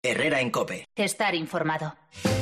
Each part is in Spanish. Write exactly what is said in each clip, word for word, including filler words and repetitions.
Herrera en COPE. Estar informado.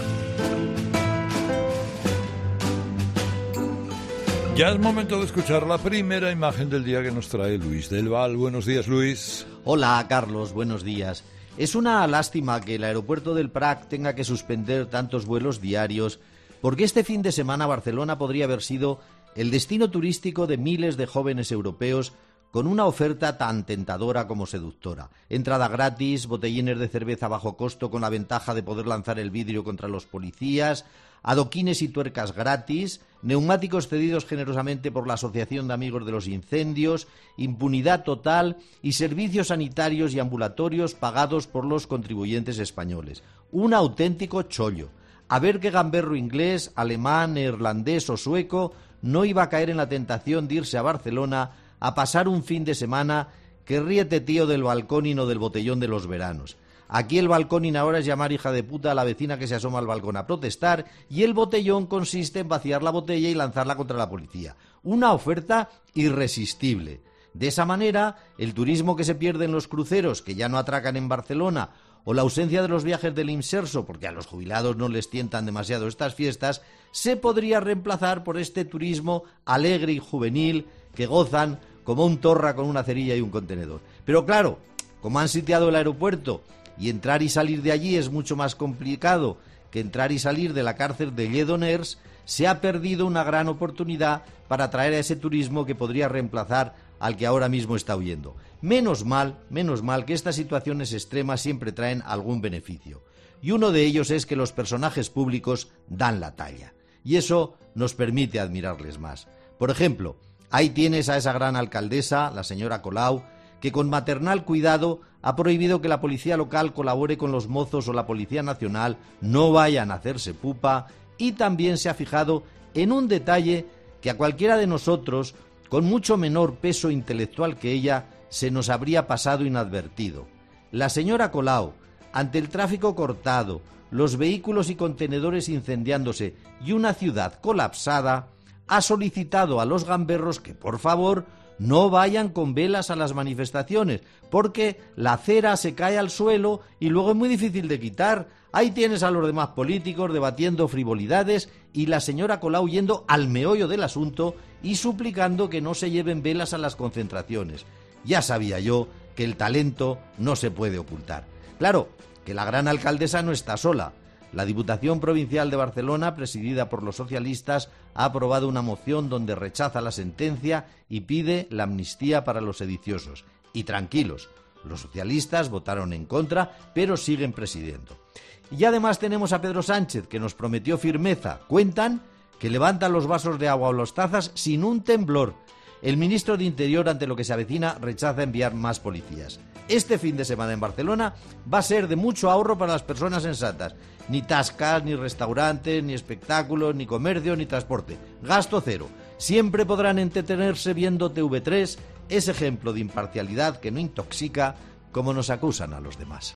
Ya es momento de escuchar la primera imagen del día que nos trae Luis del Val. Buenos días, Luis. Hola, Carlos. Buenos días. Es una lástima que el aeropuerto del Prat tenga que suspender tantos vuelos diarios, porque este fin de semana Barcelona podría haber sido el destino turístico de miles de jóvenes europeos con una oferta tan tentadora como seductora. Entrada gratis, botellines de cerveza a bajo costo con la ventaja de poder lanzar el vidrio contra los policías, adoquines y tuercas gratis, neumáticos cedidos generosamente por la Asociación de Amigos de los Incendios, impunidad total y servicios sanitarios y ambulatorios pagados por los contribuyentes españoles. Un auténtico chollo. A ver qué gamberro inglés, alemán, neerlandés o sueco no iba a caer en la tentación de irse a Barcelona a pasar un fin de semana que ríete, tío, del balcón y no del botellón de los veranos. Aquí el balcón ahora es llamar hija de puta a la vecina que se asoma al balcón a protestar, y el botellón consiste en vaciar la botella y lanzarla contra la policía. Una oferta irresistible. De esa manera, el turismo que se pierde en los cruceros, que ya no atracan en Barcelona, o la ausencia de los viajes del Imserso, porque a los jubilados no les tientan demasiado estas fiestas, se podría reemplazar por este turismo alegre y juvenil que gozan como un torra con una cerilla y un contenedor. Pero claro, como han sitiado el aeropuerto y entrar y salir de allí es mucho más complicado que entrar y salir de la cárcel de Lledoners, se ha perdido una gran oportunidad para atraer a ese turismo que podría reemplazar al que ahora mismo está huyendo. Menos mal, menos mal que estas situaciones extremas siempre traen algún beneficio. Y uno de ellos es que los personajes públicos dan la talla. Y eso nos permite admirarles más. Por ejemplo, ahí tienes a esa gran alcaldesa, la señora Colau, que con maternal cuidado ha prohibido que la policía local colabore con los mozos o la Policía Nacional, no vayan a hacerse pupa, y también se ha fijado en un detalle que a cualquiera de nosotros, con mucho menor peso intelectual que ella, se nos habría pasado inadvertido. La señora Colau, ante el tráfico cortado, los vehículos y contenedores incendiándose y una ciudad colapsada, ha solicitado a los gamberros que, por favor, no vayan con velas a las manifestaciones, porque la cera se cae al suelo y luego es muy difícil de quitar. Ahí tienes a los demás políticos debatiendo frivolidades y la señora Colau yendo al meollo del asunto y suplicando que no se lleven velas a las concentraciones. Ya sabía yo que el talento no se puede ocultar. Claro, que la gran alcaldesa no está sola. La Diputación Provincial de Barcelona, presidida por los socialistas, ha aprobado una moción donde rechaza la sentencia y pide la amnistía para los sediciosos. Y tranquilos, los socialistas votaron en contra, pero siguen presidiendo. Y además tenemos a Pedro Sánchez, que nos prometió firmeza. Cuentan que levanta los vasos de agua o las tazas sin un temblor. El ministro de Interior, ante lo que se avecina, rechaza enviar más policías. Este fin de semana en Barcelona va a ser de mucho ahorro para las personas sensatas. Ni tascas, ni restaurantes, ni espectáculos, ni comercio, ni transporte. Gasto cero. Siempre podrán entretenerse viendo T V tres, ese ejemplo de imparcialidad que no intoxica como nos acusan a los demás.